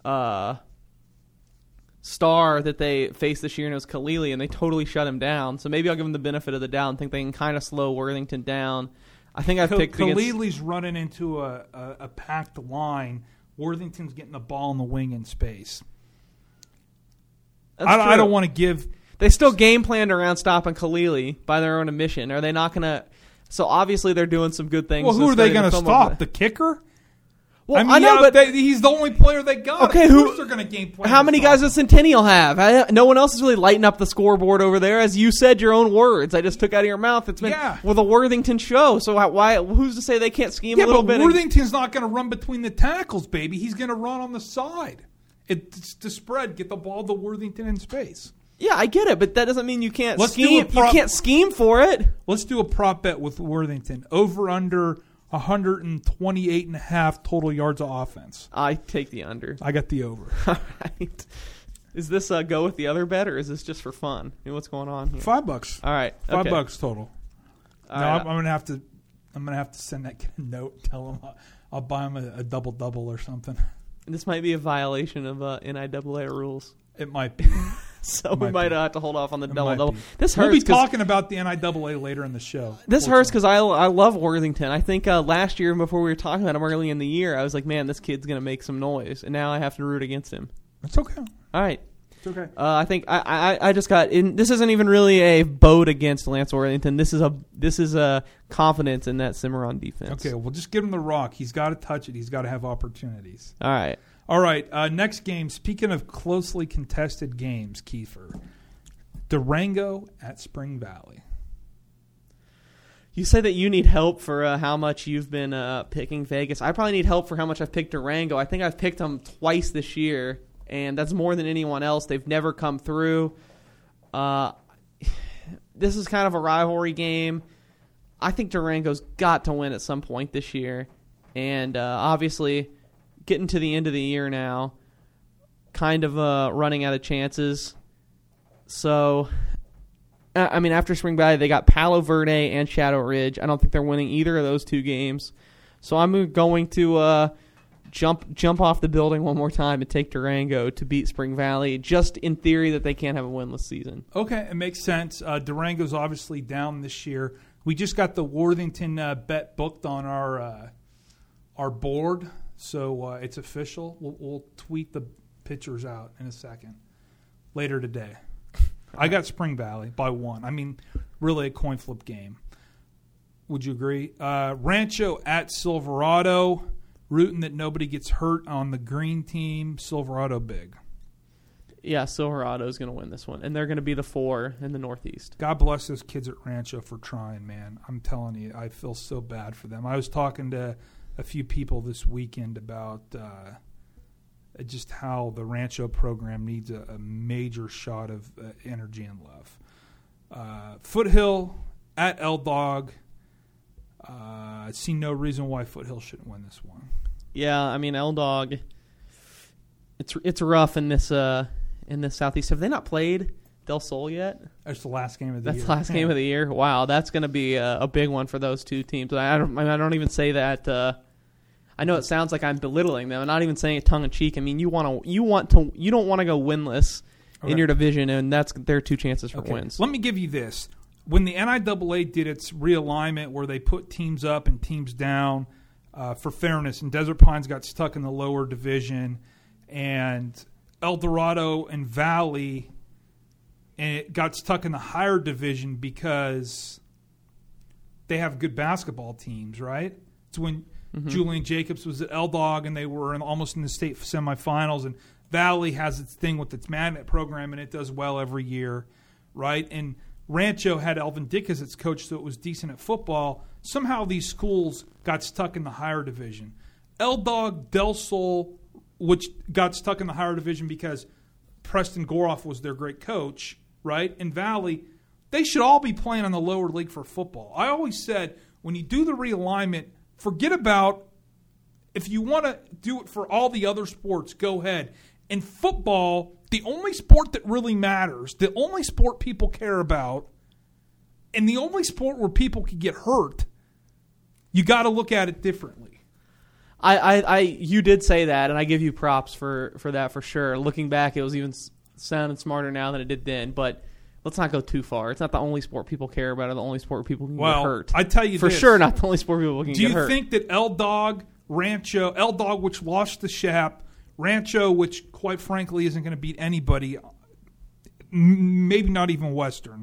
star that they faced this year, and it was Kalili, and they totally shut him down. So maybe I'll give them the benefit of the doubt and think they can kind of slow Worthington down. I think I've picked Kalili's running into a packed line. Worthington's getting the ball in the wing in space. I don't want to give... They still game planned around stopping Kalili by their own admission. Are they not going to... So obviously they're doing some good things. Well, who are they going to stop? The kicker? Well, I know, but he's the only player they got. Okay, who's they're going to game plan? How many guys does Centennial have? No one else is really lighting up the scoreboard over there. As you said, your own words. I just took out of your mouth. It's been the Worthington show. So why? Who's to say they can't scheme a little bit? Worthington's not going to run between the tackles, baby. He's going to run on the side. It's to spread, get the ball to Worthington in space. Yeah, I get it, but that doesn't mean you can't scheme. You can't scheme for it. Let's do a prop bet with Worthington. Over under 128.5 total yards of offense. I take the under. I got the over. All right. Is this go with the other bet, or is this just for fun? What's going on here? $5. All right. Okay. $5 total. Right. I'm gonna have to send that kid a note. Tell him I'll buy him a double or something. This might be a violation of NIAA rules. It might be. So we might have to hold off on the double. This hurts. We'll be talking about the NIAA later in the show. This hurts because I love Worthington. I think last year, before we were talking about him early in the year, I was like, man, this kid's going to make some noise. And now I have to root against him. It's okay. All right. It's okay. I think I just got in. This isn't even really a vote against Lance Worthington. This is a confidence in that Cimarron defense. Okay, well, just give him the rock. He's got to touch it. He's got to have opportunities. All right. All right, next game. Speaking of closely contested games, Kiefer, Durango at Spring Valley. You say that you need help for how much you've been picking Vegas. I probably need help for how much I've picked Durango. I think I've picked them twice this year, and that's more than anyone else. They've never come through. This is kind of a rivalry game. I think Durango's got to win at some point this year, and obviously getting to the end of the year now, kind of running out of chances. So, after Spring Valley, they got Palo Verde and Shadow Ridge. I don't think they're winning either of those two games. So I'm going to jump off the building one more time and take Durango to beat Spring Valley, just in theory that they can't have a winless season. Okay, it makes sense. Durango's obviously down this year. We just got the Worthington bet booked on our board. So it's official. We'll tweet the pictures out in a second. later today. I got Spring Valley by 1. I mean, really a coin flip game. Would you agree? Rancho at Silverado. Rooting that nobody gets hurt on the green team. Silverado big. Yeah, Silverado is going to win this one, and they're going to be the 4 in the Northeast. God bless those kids at Rancho for trying, man. I'm telling you, I feel so bad for them. I was talking to a few people this weekend about just how the Rancho program needs a major shot of energy and love. Foothill at L-Dog. I see no reason why Foothill shouldn't win this one. Yeah, I mean, L-Dog, it's rough in this Southeast. Have they not played Del Sol yet? That's the last game of the year. That's the last game of the year? Wow, that's going to be a big one for those two teams. I don't even say that. I know it sounds like I'm belittling them. I'm not even saying it tongue in cheek. I mean, you don't want to go winless in your division, and that's their 2 chances for wins. Let me give you this. When the NIAA did its realignment where they put teams up and teams down for fairness, and Desert Pines got stuck in the lower division, and El Dorado and Valley and it got stuck in the higher division because they have good basketball teams, right? It's when Julian Jacobs was at L-Dog and they were almost in the state semifinals, and Valley has its thing with its magnet program and it does well every year, right? And Rancho had Elvin Dick as its coach, so it was decent at football. Somehow these schools got stuck in the higher division. L-Dog, Del Sol, which got stuck in the higher division because Preston Goroff was their great coach, right? And Valley, they should all be playing on the lower league for football. I always said, when you do the realignment, forget about if you want to do it for all the other sports, go ahead. In football, the only sport that really matters, the only sport people care about, and the only sport where people can get hurt, you got to look at it differently. You did say that, and I give you props for that for sure. Looking back, it was even sounding smarter now than it did then, but let's not go too far. It's not the only sport people care about or the only sport where people can get hurt. I tell you for sure not the only sport people can get hurt. Do you think that L-Dog, Rancho, L-Dog, which lost to Shap, Rancho, which quite frankly isn't going to beat anybody, maybe not even Western,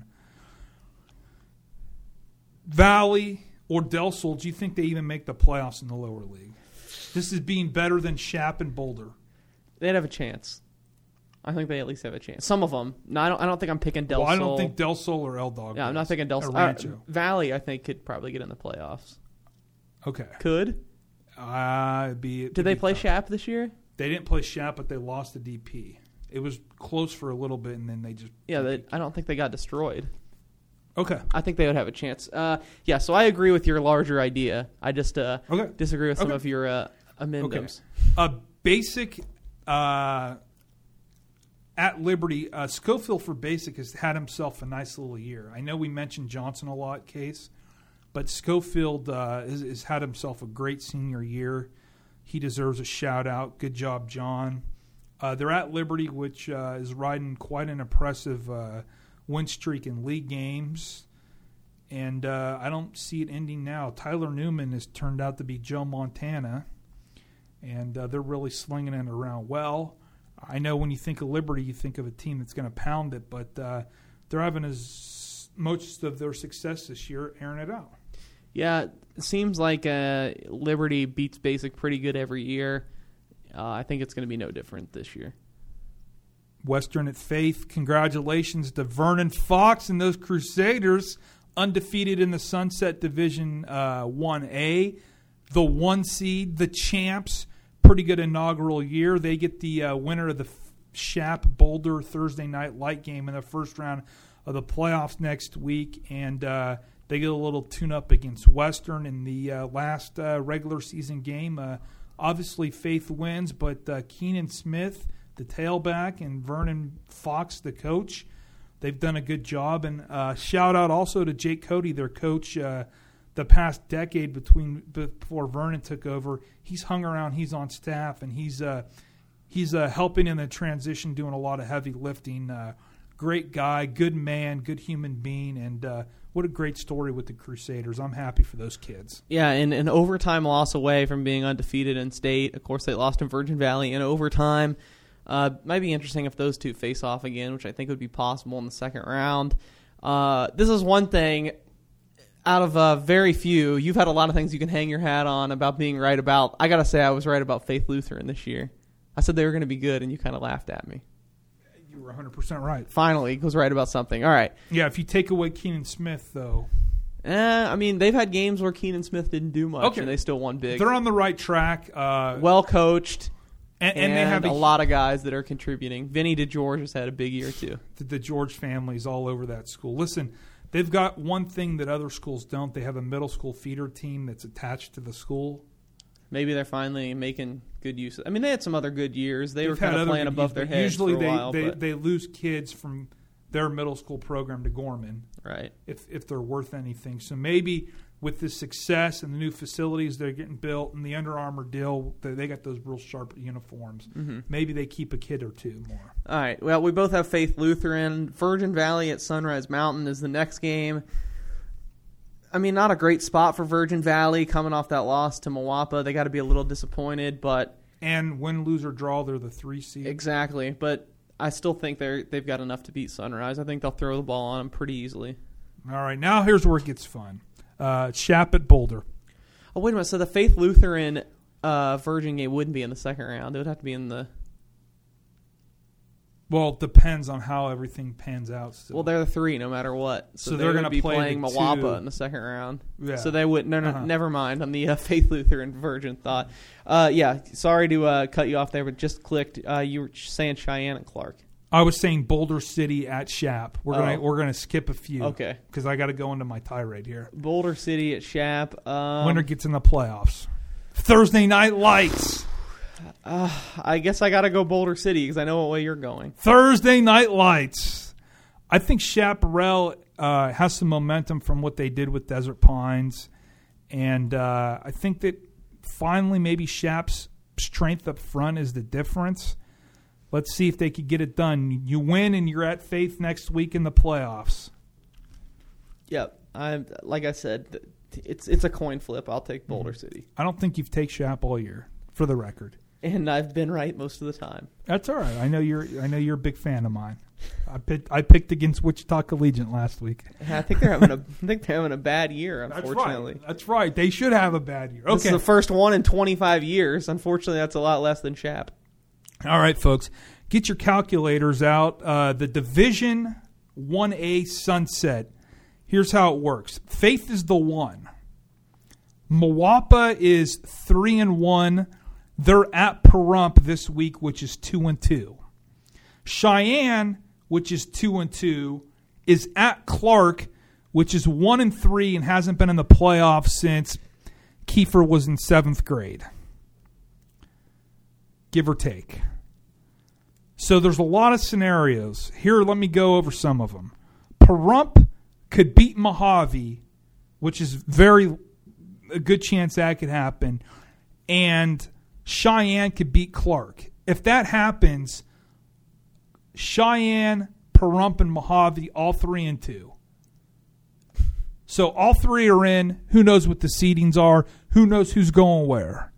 Valley or Del Sol, do you think they even make the playoffs in the lower league? This is being better than Shap and Boulder. They'd have a chance. I think they at least have a chance. Some of them. No, I don't think I'm picking Del Sol. I don't think Del Sol or L-Dog. Yeah, I'm not picking Del Sol. Valley, I think, could probably get in the playoffs. Okay. Could? Did they play Shap this year? They didn't play Shap, but they lost the DP. It was close for a little bit, and then they just... Yeah, I don't think they got destroyed. Okay. I think they would have a chance. Yeah, so I agree with your larger idea. I just disagree with some of your amendments. Okay. Basic at Liberty, Schofield for Basic has had himself a nice little year. I know we mentioned Johnson a lot, Case, but Schofield has had himself a great senior year. He deserves a shout-out. Good job, John. They're at Liberty, which is riding quite an impressive win streak in league games. And I don't see it ending now. Tyler Newman has turned out to be Joe Montana, and they're really slinging it around well. I know when you think of Liberty, you think of a team that's going to pound it, but they're having most of their success this year airing it out. Yeah, it seems like Liberty beats Basic pretty good every year. I think it's going to be no different this year. Western at Faith, congratulations to Vernon Fox and those Crusaders, undefeated in the Sunset Division 1A, the 1 seed, the champs. Pretty good inaugural year. They get the winner of the Shap Boulder Thursday night light game in the first round of the playoffs next week, and they get a little tune-up against Western in the last regular season game. Obviously, Faith wins, but Keenan Smith, the tailback, and Vernon Fox, the coach, they've done a good job. And shout-out also to Jake Cody, their coach, the past decade before Vernon took over. He's hung around, he's on staff, and he's helping in the transition, doing a lot of heavy lifting. Great guy, good man, good human being, and what a great story with the Crusaders. I'm happy for those kids. Yeah, and an overtime loss away from being undefeated in state. Of course, they lost in Virgin Valley in overtime, Might be interesting if those two face off again, which I think would be possible in the second round. This is one thing out of very few. You've had a lot of things you can hang your hat on about being right about. I got to say I was right about Faith Lutheran this year. I said they were going to be good, and you kind of laughed at me. You were 100% right. Finally, was right about something. All right. Yeah, if you take away Keenan Smith, though. I mean, they've had games where Keenan Smith didn't do much, and they still won big. They're on the right track. Well coached. And they have a lot of guys that are contributing. Vinny DeGeorge has had a big year, too. The George family is all over that school. Listen, they've got one thing that other schools don't. They have a middle school feeder team that's attached to the school. Maybe they're finally making good use of it. I mean, they had some other good years. They were kind of playing above their heads for a while. Usually they lose kids from their middle school program to Gorman. Right. If they're worth anything. So maybe with the success and the new facilities that are getting built and the Under Armour deal, they got those real sharp uniforms. Mm-hmm. Maybe they keep a kid or two more. All right. Well, we both have Faith Lutheran. Virgin Valley at Sunrise Mountain is the next game. I mean, not a great spot for Virgin Valley coming off that loss to Moapa. They got to be a little disappointed, but and win, lose, or draw, they're the 3 seed. Exactly, but I still think they've got enough to beat Sunrise. I think they'll throw the ball on them pretty easily. All right, now here's where it gets fun. Shap at Boulder. Oh, wait a minute. So the Faith Lutheran Virgin game wouldn't be in the second round. It would have to be in the... Well, it depends on how everything pans out. Still. Well, they're the 3 no matter what. So they're going to be play playing Moapa in the second round. Yeah. So they would. No, never mind. On the Faith Lutheran Virgin thought. Yeah, sorry to cut you off there, but just clicked. You were saying Cheyenne and Clark. I was saying Boulder City at Shap. We're gonna skip a few. Okay. Because I got to go into my tirade here. Boulder City at Shap. Winner gets in the playoffs. Thursday Night Lights. I guess I got to go Boulder City because I know what way you're going. Thursday Night Lights. I think Chaparral has some momentum from what they did with Desert Pines. And I think that finally maybe Shap's strength up front is the difference. Let's see if they could get it done. You win and you're at Faith next week in the playoffs. Yep. Like I said, it's a coin flip. I'll take Boulder City. I don't think you've taken Shap all year, for the record. And I've been right most of the time. That's all right. I know you're a big fan of mine. I picked against Wichita Collegiate last week. I think they're having a bad year, unfortunately. That's right. They should have a bad year. Okay. This is the first one in 25 years. Unfortunately, that's a lot less than Shap. All right, folks. Get your calculators out. The Division 1A sunset. Here's how it works. Faith is the 1. Moapa is 3-1. They're at Pahrump this week, which is 2-2. Cheyenne, which is 2-2, is at Clark, which is 1-3 and hasn't been in the playoffs since Kiefer was in 7th grade. Give or take. So there's a lot of scenarios. Here, let me go over some of them. Pahrump could beat Mojave, which is a good chance that could happen. And Cheyenne could beat Clark. If that happens, Cheyenne, Pahrump, and Mojave, all 3-2. So all 3 are in. Who knows what the seedings are? Who knows who's going where?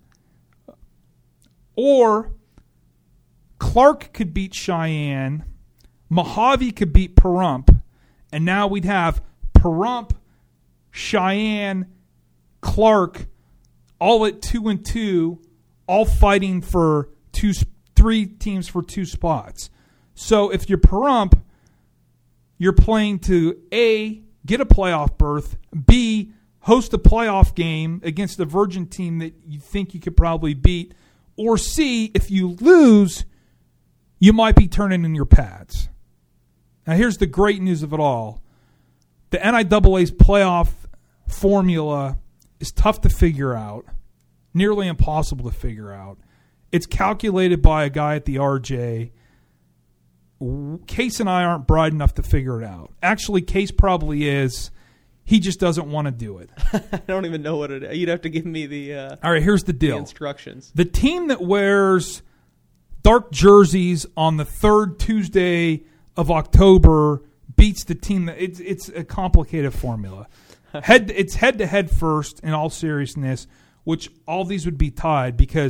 Or Clark could beat Cheyenne, Mojave could beat Pahrump, and now we'd have Pahrump, Cheyenne, Clark, all at 2-2, all fighting for 3 teams for 2 spots. So if you're Pahrump, you're playing to A, get a playoff berth, B, host a playoff game against a Virgin team that you think you could probably beat, or C, if you lose, you might be turning in your pads. Now here's the great news of it all. The NIAA's playoff formula is tough to figure out, nearly impossible to figure out. It's calculated by a guy at the RJ. Case and I aren't bright enough to figure it out. Actually, Case probably is. He just doesn't want to do it. I don't even know what it is. You'd have to give me the all right, here's the deal. The instructions. The team that wears dark jerseys on the 3rd Tuesday of October beats the team that it's a complicated formula. It's head-to-head first in all seriousness, which all these would be tied because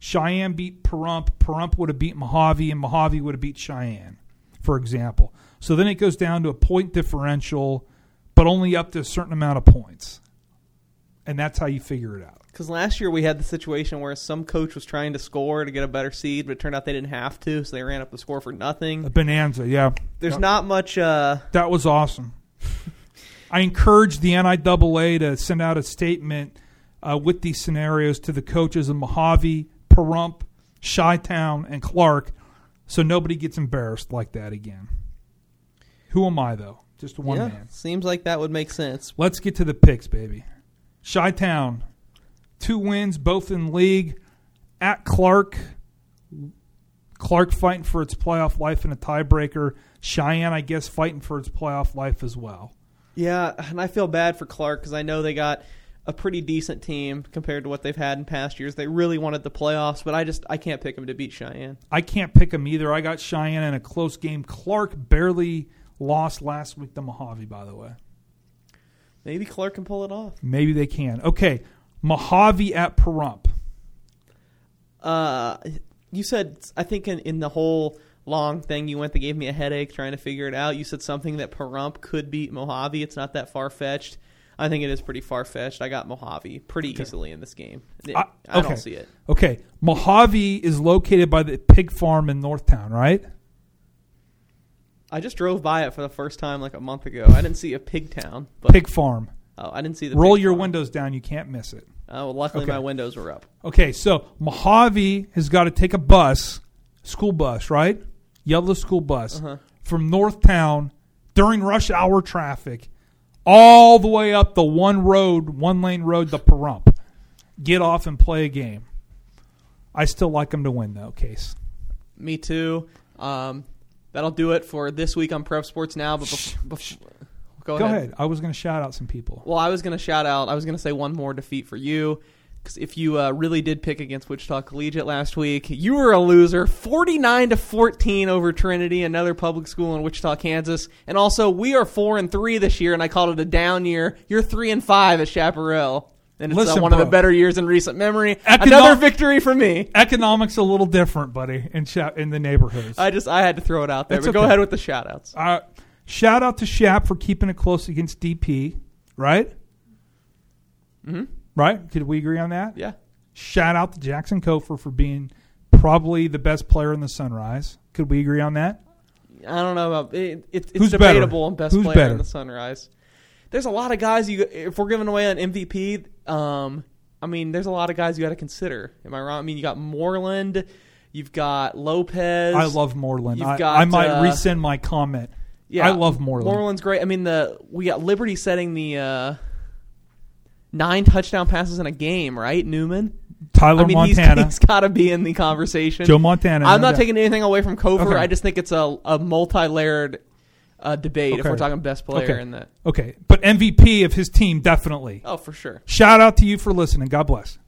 Cheyenne beat Pahrump. Pahrump would have beat Mojave, and Mojave would have beat Cheyenne, for example. So then it goes down to a point differential, but only up to a certain amount of points. And that's how you figure it out. Because last year we had the situation where some coach was trying to score to get a better seed, but it turned out they didn't have to, so they ran up the score for nothing. A bonanza, yeah. There's not much... That was awesome. I encourage the NIAA to send out a statement with these scenarios to the coaches of Mojave, Pahrump, Chi-Town, and Clark, so nobody gets embarrassed like that again. Who am I, though? Just one man. Seems like that would make sense. Let's get to the picks, baby. Chi-Town, 2 wins, both in league. At Clark. Clark fighting for its playoff life in a tiebreaker. Cheyenne, I guess, fighting for its playoff life as well. Yeah, and I feel bad for Clark because I know they got a pretty decent team compared to what they've had in past years. They really wanted the playoffs, but I can't pick them to beat Cheyenne. I can't pick them either. I got Cheyenne in a close game. Clark barely lost last week to Mojave, by the way. Maybe Clark can pull it off. Maybe they can. Okay, Mojave at Pahrump. You said, I think in the whole long thing you went that gave me a headache trying to figure it out, you said something that Pahrump could beat Mojave. It's not that far-fetched. I think it is pretty far-fetched. I got Mojave pretty easily in this game. I don't see it. Okay, Mojave is located by the pig farm in Northtown, right? I just drove by it for the first time like a month ago. I didn't see a pig town. But, pig farm. Oh, I didn't see the Roll pig your farm. windows down. You can't miss it. Oh, well, luckily my windows were up. Okay, so Mojave has got to take a bus, school bus, right? Yellow school bus, from Northtown during rush hour traffic all the way up the one-lane road to Pahrump. Get off and play a game. I still like them to win, though, Case. Me too. That'll do it for this week on Prep Sports Now. But go ahead. I was going to shout out some people. Well, I was going to say one more defeat for you. Because if you really did pick against Wichita Collegiate last week, you were a loser. 49-14 over Trinity, another public school in Wichita, Kansas. And also, we are 4-3 this year, and I called it a down year. You're 3-5 at Chaparral. And it's one of the better years in recent memory. Another victory for me. Economics a little different, buddy, in the neighborhoods. I had to throw it out there. But go ahead with the shout-outs. Shout out to Shap for keeping it close against DP, right? Mm-hmm. Right? Could we agree on that? Yeah. Shout out to Jackson Kofor for being probably the best player in the Sunrise. Could we agree on that? I don't know about it. It's Who's debatable better? on best Who's player better? in the Sunrise. There's a lot of guys if we're giving away an MVP, there's a lot of guys you got to consider. Am I wrong? I mean, you got Moreland, you've got Lopez. I love Moreland. I might rescind my comment. Yeah, I love Moreland. Moreland's great. I mean, we got Liberty setting the 9 touchdown passes in a game, right? Newman. Tyler Montana. He's got to be in the conversation. Joe Montana. I'm not taking anything away from Kofor. Okay. I just think it's a multi-layered debate if we're talking best player in that. Okay, but MVP of his team, definitely. Oh, for sure. Shout out to you for listening. God bless.